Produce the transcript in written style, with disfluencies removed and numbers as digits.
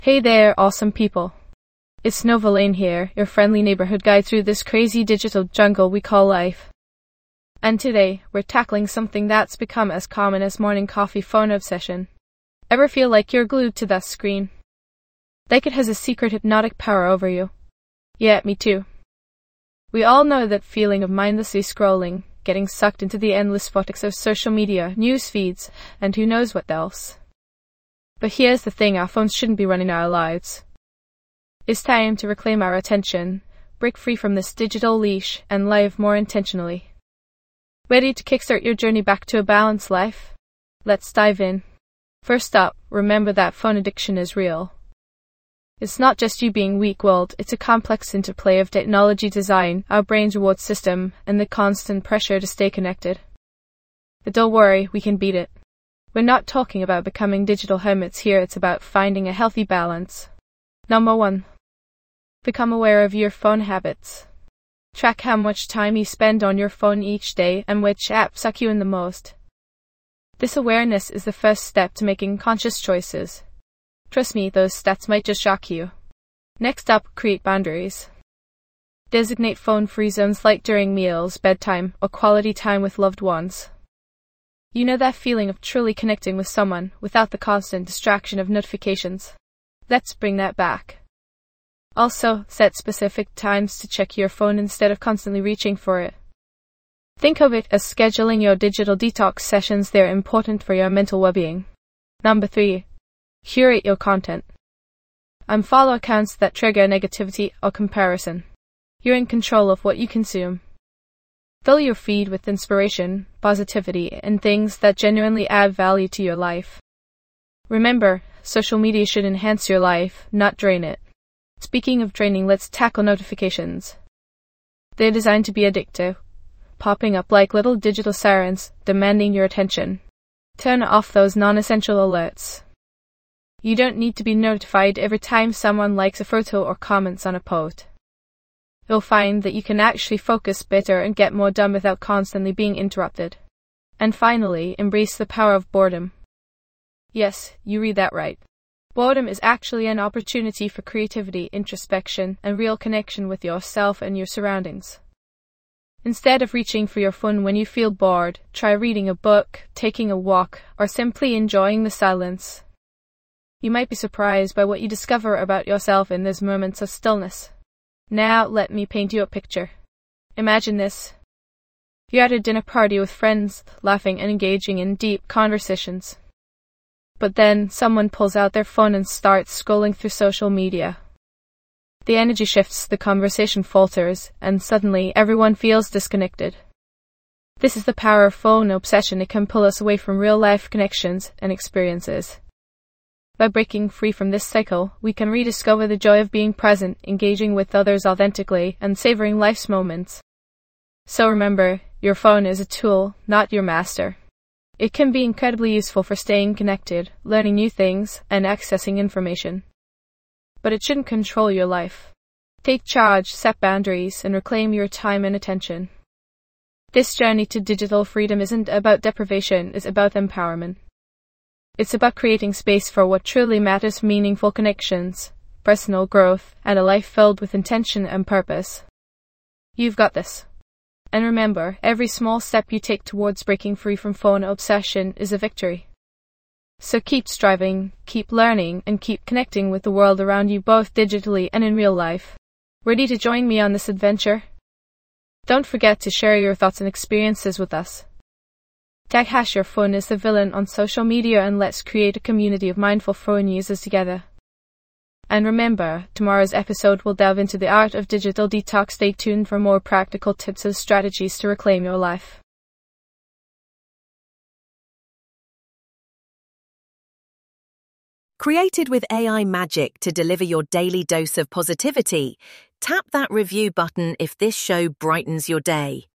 Hey there, awesome people. It's Nova Lane here, your friendly neighborhood guide through this crazy digital jungle we call life. And today, we're tackling something that's become as common as morning coffee phone obsession. Ever feel like you're glued to that screen? Like it has a secret hypnotic power over you? Yeah, me too. We all know that feeling of mindlessly scrolling, getting sucked into the endless vortex of social media, news feeds, and who knows what else. But here's the thing, our phones shouldn't be running our lives. It's time to reclaim our attention, break free from this digital leash, and live more intentionally. Ready to kickstart your journey back to a balanced life? Let's dive in. First up, remember that phone addiction is real. It's not just you being weak-willed, it's a complex interplay of technology design, our brain's reward system, and the constant pressure to stay connected. But don't worry, we can beat it. We're not talking about becoming digital hermits here, it's about finding a healthy balance. Number 1. Become aware of your phone habits. Track how much time you spend on your phone each day and which apps suck you in the most. This awareness is the first step to making conscious choices. Trust me, those stats might just shock you. Next up, create boundaries. Designate phone-free zones like during meals, bedtime, or quality time with loved ones. You know that feeling of truly connecting with someone without the constant distraction of notifications? Let's bring that back. Also, set specific times to check your phone instead of constantly reaching for it. Think of it as scheduling your digital detox sessions. They're important for your mental well-being. Number 3. Curate your content. Unfollow accounts that trigger negativity or comparison. You're in control of what you consume. Fill your feed with inspiration, positivity, and things that genuinely add value to your life. Remember, social media should enhance your life, not drain it. Speaking of draining, let's tackle notifications. They're designed to be addictive, popping up like little digital sirens, demanding your attention. Turn off those non-essential alerts. You don't need to be notified every time someone likes a photo or comments on a post. You'll find that you can actually focus better and get more done without constantly being interrupted. And finally, embrace the power of boredom. Yes, you read that right. Boredom is actually an opportunity for creativity, introspection, and real connection with yourself and your surroundings. Instead of reaching for your phone when you feel bored, try reading a book, taking a walk, or simply enjoying the silence. You might be surprised by what you discover about yourself in those moments of stillness. Now, let me paint you a picture. Imagine this. You're at a dinner party with friends, laughing and engaging in deep conversations. But then, someone pulls out their phone and starts scrolling through social media. The energy shifts, the conversation falters, and suddenly everyone feels disconnected. This is the power of phone obsession. It can pull us away from real-life connections and experiences. By breaking free from this cycle, we can rediscover the joy of being present, engaging with others authentically, and savoring life's moments. So remember, your phone is a tool, not your master. It can be incredibly useful for staying connected, learning new things, and accessing information. But it shouldn't control your life. Take charge, set boundaries, and reclaim your time and attention. This journey to digital freedom isn't about deprivation, it's about empowerment. It's about creating space for what truly matters: meaningful connections, personal growth, and a life filled with intention and purpose. You've got this. And remember, every small step you take towards breaking free from phone obsession is a victory. So keep striving, keep learning, and keep connecting with the world around you, both digitally and in real life. Ready to join me on this adventure? Don't forget to share your thoughts and experiences with us. Tag #YourPhone is the villain on social media, and let's create a community of mindful phone users together. And remember, tomorrow's episode will delve into the art of digital detox. Stay tuned for more practical tips and strategies to reclaim your life. Created with AI magic to deliver your daily dose of positivity, tap that review button if this show brightens your day.